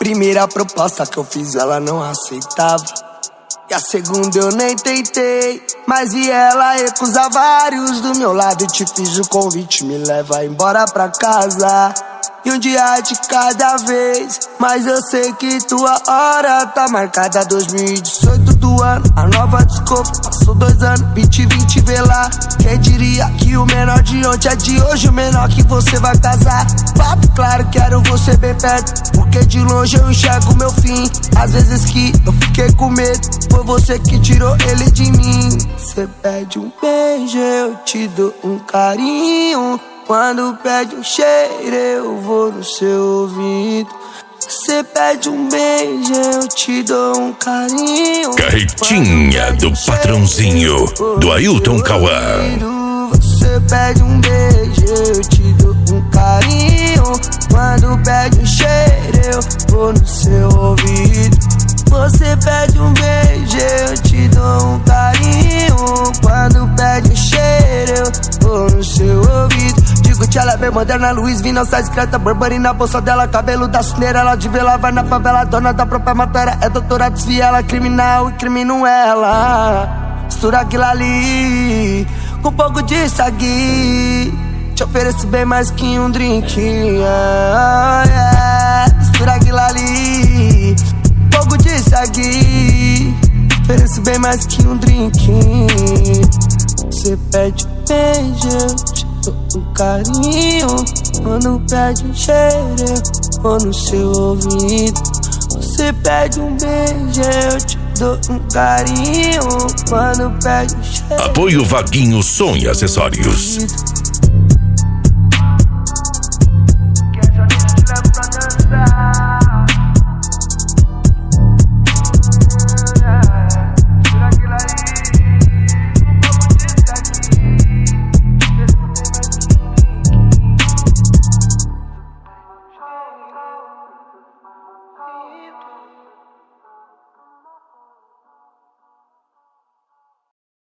Primeira proposta que eu fiz ela não aceitava, e a segunda eu nem tentei, mas vi ela recusar vários do meu lado. E te fiz o convite, me leva embora pra casa, e um dia de cada vez. Mas eu sei que tua hora tá marcada. 2018 do ano, a nova desculpa. Passou 2 anos, 2020 vê lá. Quem diria que o menor de ontem é de hoje o menor que você vai casar. Papo claro, quero você bem perto, porque de longe eu enxergo meu fim. Às vezes que eu fiquei com medo, foi você que tirou ele de mim. Cê pede um beijo, eu te dou um carinho. Quando pede um cheiro, eu vou no seu ouvido. Cê pede um beijo, eu te dou um carinho. Carretinha do patrãozinho, do Ailton Cauã. Você pede um beijo, eu te dou um carinho. Quando pede um cheiro, eu vou no seu ouvido. Você pede um beijo, eu te dou um carinho. Quando pede um cheiro, eu vou no seu ouvido. Digo que ela é bem moderna, Luiz V, não sai discreta. Burberry na bolsa dela, cabelo da cineira. Ela de vela, vai na favela, dona da própria matéria. É doutora, desvia ela, criminal e crimino ela. Mistura aquilo ali com um pouco de sagui. Te ofereço bem mais que um drink, Mistura aquilo ali, pouco de sagui. Ofereço bem mais que um drink. Você pede um beijo, eu te dou um carinho. Quando pede um cheiro, eu vou no seu ouvido. Você pede um beijo, eu te dou um carinho. Quando pede um cheiro. Apoio Vaguinho Som e Acessórios.